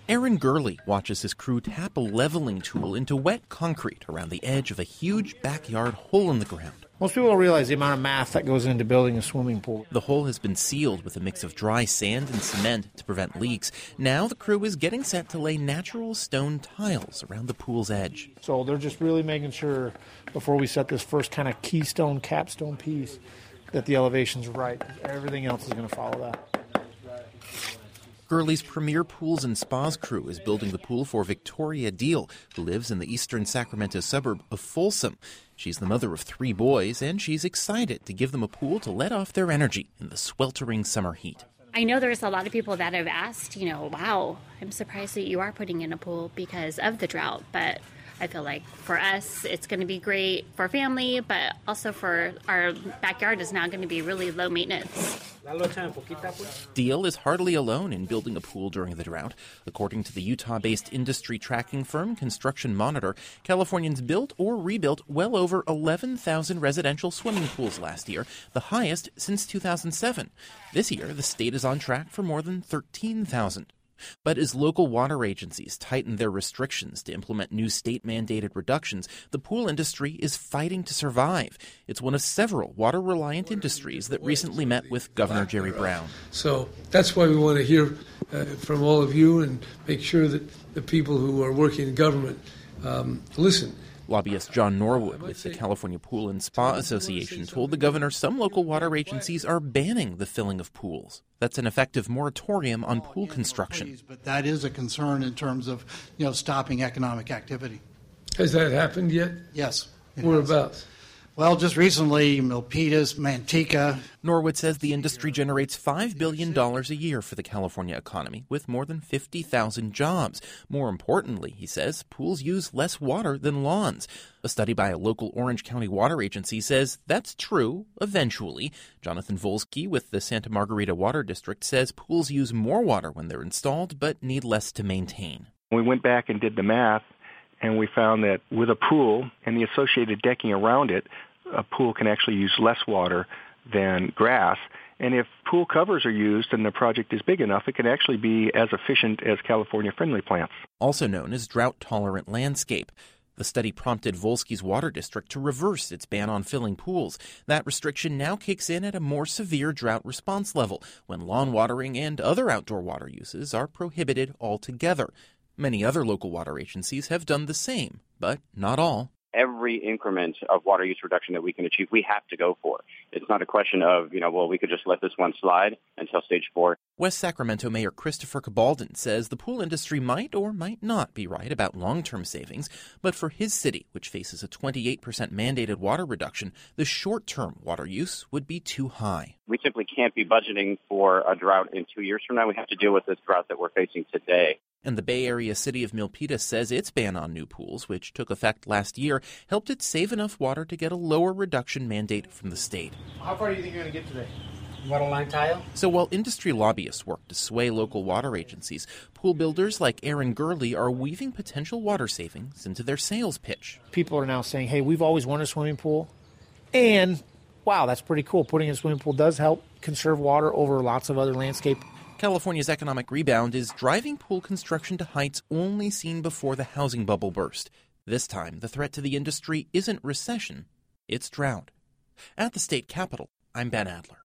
Aaron Gurley watches his crew tap a leveling tool into wet concrete around the edge of a huge backyard hole in the ground. Most people don't realize the amount of math that goes into building a swimming pool. The hole has been sealed with a mix of dry sand and cement to prevent leaks. Now the crew is getting set to lay natural stone tiles around the pool's edge. So they're just really making sure before we set this first kind of keystone, capstone piece that the elevation's right. Everything else is going to follow that. Gurley's Premier Pools and Spas crew is building the pool for Victoria Deal, who lives in the eastern Sacramento suburb of Folsom. She's the mother of 3 boys, and she's excited to give them a pool to let off their energy in the sweltering summer heat. I know there's a lot of people that have asked, wow, I'm surprised that you are putting in a pool because of the drought. But I feel like for us, it's going to be great for family, but also for our backyard is now going to be really low maintenance. Deal is hardly alone in building a pool during the drought. According to the Utah-based industry tracking firm Construction Monitor, Californians built or rebuilt well over 11,000 residential swimming pools last year, the highest since 2007. This year, the state is on track for more than 13,000. But as local water agencies tighten their restrictions to implement new state-mandated reductions, the pool industry is fighting to survive. It's one of several water-reliant industries that recently met with Governor Jerry Brown. So that's why we want to hear from all of you and make sure that the people who are working in government listen. Lobbyist John Norwood with the California Pool and Spa Association told the governor some local water agencies are banning the filling of pools. That's an effective moratorium on pool construction. But that is a concern in terms of, stopping economic activity. Has that happened yet? Yes. Whereabouts? Well, just recently, Milpitas, Manteca. Norwood says the industry generates $5 billion a year for the California economy, with more than 50,000 jobs. More importantly, he says, pools use less water than lawns. A study by a local Orange County water agency says that's true eventually. Jonathan Volsky with the Santa Margarita Water District says pools use more water when they're installed, but need less to maintain. We went back and did the math, and we found that with a pool and the associated decking around it, a pool can actually use less water than grass. And if pool covers are used and the project is big enough, it can actually be as efficient as California-friendly plants. Also known as drought-tolerant landscape. The study prompted Volsky's water district to reverse its ban on filling pools. That restriction now kicks in at a more severe drought response level, when lawn watering and other outdoor water uses are prohibited altogether. Many other local water agencies have done the same, but not all. Every increment of water use reduction that we can achieve, we have to go for. It's not a question of, we could just let this one slide until stage 4. West Sacramento Mayor Christopher Cabaldon says the pool industry might or might not be right about long-term savings, but for his city, which faces a 28% mandated water reduction, the short-term water use would be too high. We simply can't be budgeting for a drought in 2 years from now. We have to deal with this drought that we're facing today. And the Bay Area city of Milpitas says its ban on new pools, which took effect last year, helped it save enough water to get a lower reduction mandate from the state. How far do you think you're going to get today? Water line tile? So while industry lobbyists work to sway local water agencies, pool builders like Aaron Gurley are weaving potential water savings into their sales pitch. People are now saying, hey, we've always wanted a swimming pool, and wow, that's pretty cool. Putting in a swimming pool does help conserve water over lots of other landscape. California's economic rebound is driving pool construction to heights only seen before the housing bubble burst. This time, the threat to the industry isn't recession, it's drought. At the state capitol, I'm Ben Adler.